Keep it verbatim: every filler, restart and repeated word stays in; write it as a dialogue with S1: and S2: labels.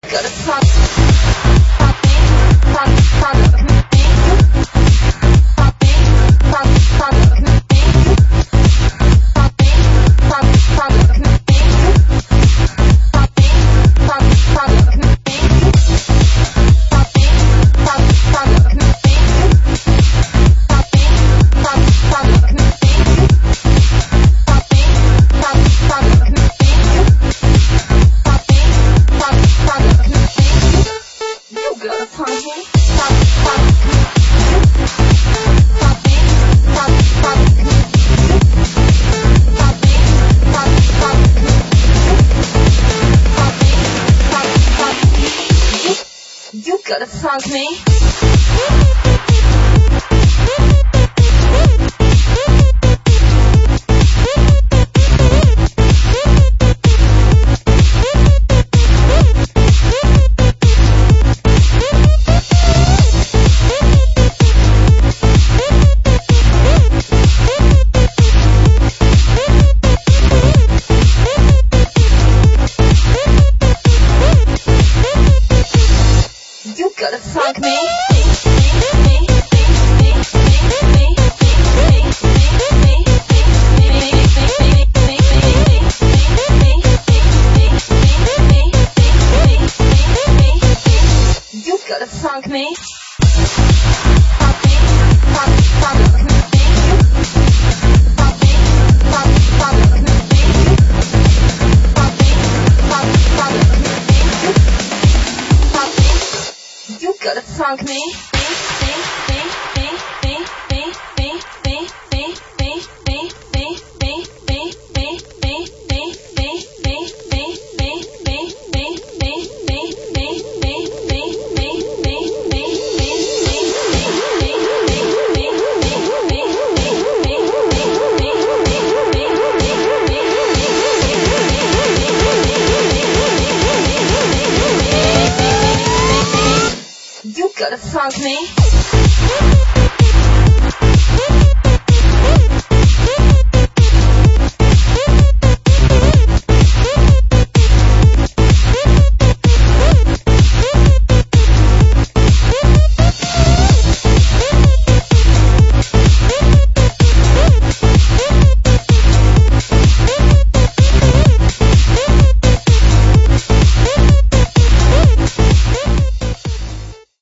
S1: Gotta talk, talk me, talk, talk me, talk me, talk, talk me, talk me, talk, talk me, talk me, talk, talk me, talk, talk me, talk, talk me, you gotta funk me. You gotta funk me. You gotta funk me. You gotta funk me. You gotta funk me.